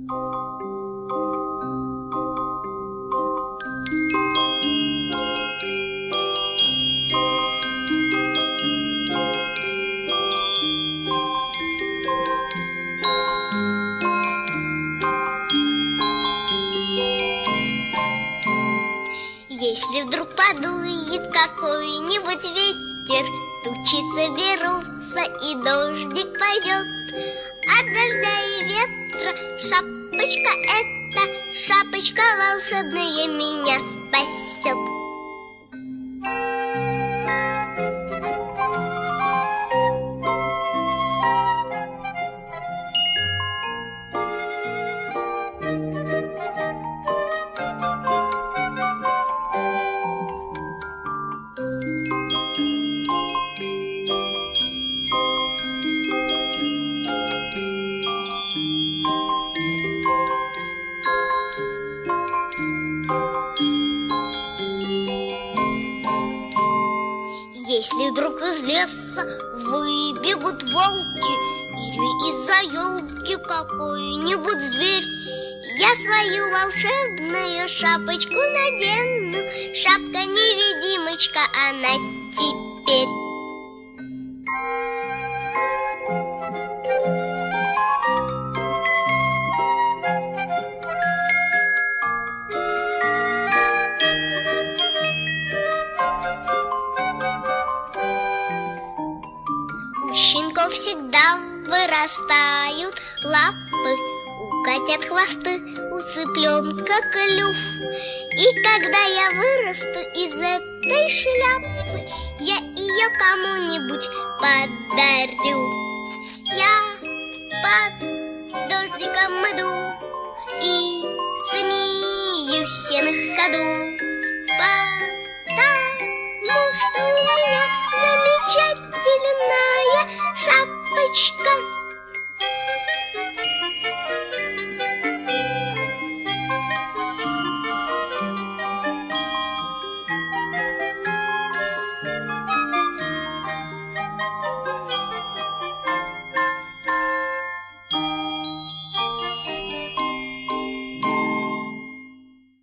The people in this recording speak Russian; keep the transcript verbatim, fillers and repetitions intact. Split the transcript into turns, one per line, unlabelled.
Если вдруг подует какой-нибудь ветер, тучи соберутся и дождик пойдет. От дождя и ветра шапочка эта, шапочка волшебная, меня спасет. Если вдруг из леса выбегут волки или из-за елки какой-нибудь зверь, я свою волшебную шапочку надену. Шапка-невидимочка, она теперь. У щенков всегда вырастают лапы, у котят хвосты, у цыпленка клюв. И когда я вырасту из этой шляпы, я ее кому-нибудь подарю. Я под дождиком иду и смеюсь я на ходу, потому что у меня замечательная шапочка.